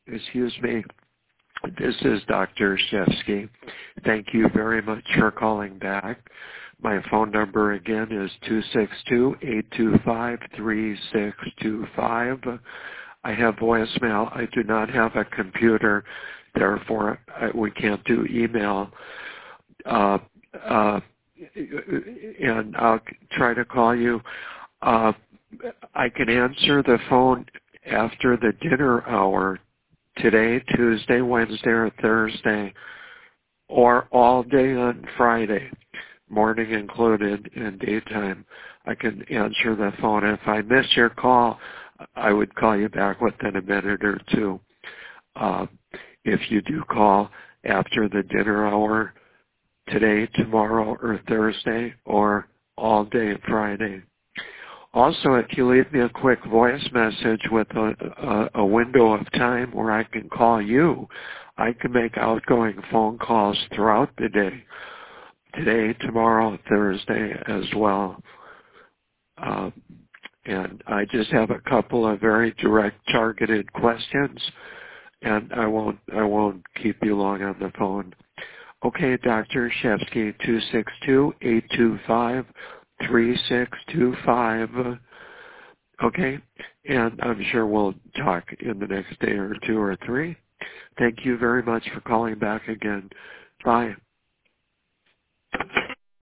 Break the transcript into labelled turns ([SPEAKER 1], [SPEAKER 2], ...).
[SPEAKER 1] Excuse me. This is Dr. Shefsky. Thank you very much for calling back. My phone number again is 262-825-3625. I have voicemail. I do not have a computer, therefore we can't do email. And I'll try to call you. I can answer the phone after the dinner hour today, Tuesday, Wednesday, or Thursday, or all day on Friday, morning included and daytime. I can answer the phone. If I miss your call, I would call you back within a minute or two. If you do call after the dinner hour today, tomorrow, or Thursday, or all day Friday. Also, if you leave me a quick voice message with a window of time where I can call you, I can make outgoing phone calls throughout the day, today, tomorrow, Thursday as well. And I just have a couple of very direct, targeted questions, and I won't keep you long on the phone. Okay, Dr. Shefsky, 262-825-3625. Okay, and I'm sure we'll talk in the next day or two or three. Thank you very much for calling back again. Bye.